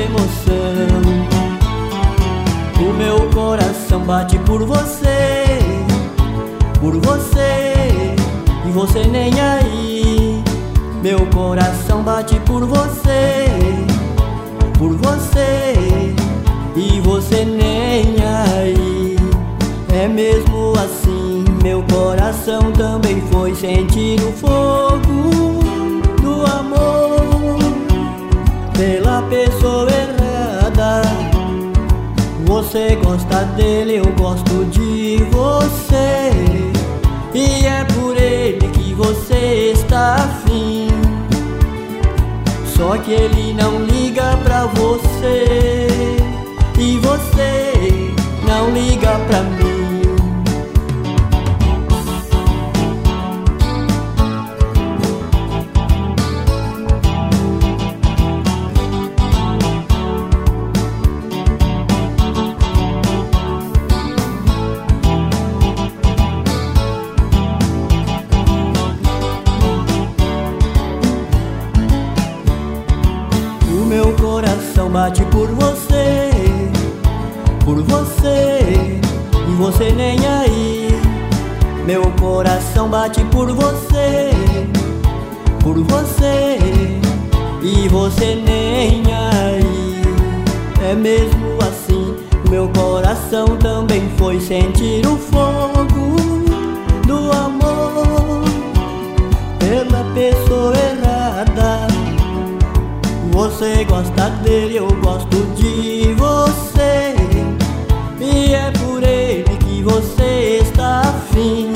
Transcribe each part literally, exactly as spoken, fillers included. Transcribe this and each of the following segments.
emoção. O meu coração bate por você, por você, e você nem aí. Meu coração bate por você, por você, e você nem aí. É mesmo assim, meu coração também foi sentir o fogo do amor pela pessoa errada. Você gosta dele, eu gosto de você, e é por ele que você está afim. Só que ele não liga pra você, e você não liga pra mim. Meu coração bate por você, por você, e você nem aí. Meu coração bate por você, por você, e você nem aí. É mesmo assim, meu coração também foi sentir o fogo do amor pela pessoa errada. Você gosta dele, eu gosto de você, e é por ele que você está afim.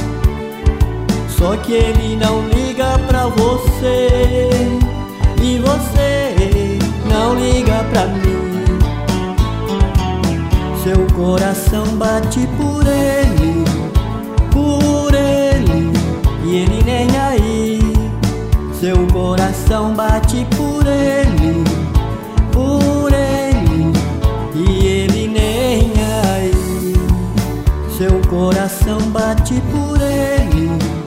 Só que ele não liga pra você, e você não liga pra mim. Seu coração bate por ele, por ele, e ele nem aí. Seu coração bate por ele, por ele, e ele nem aí. Seu coração bate por ele,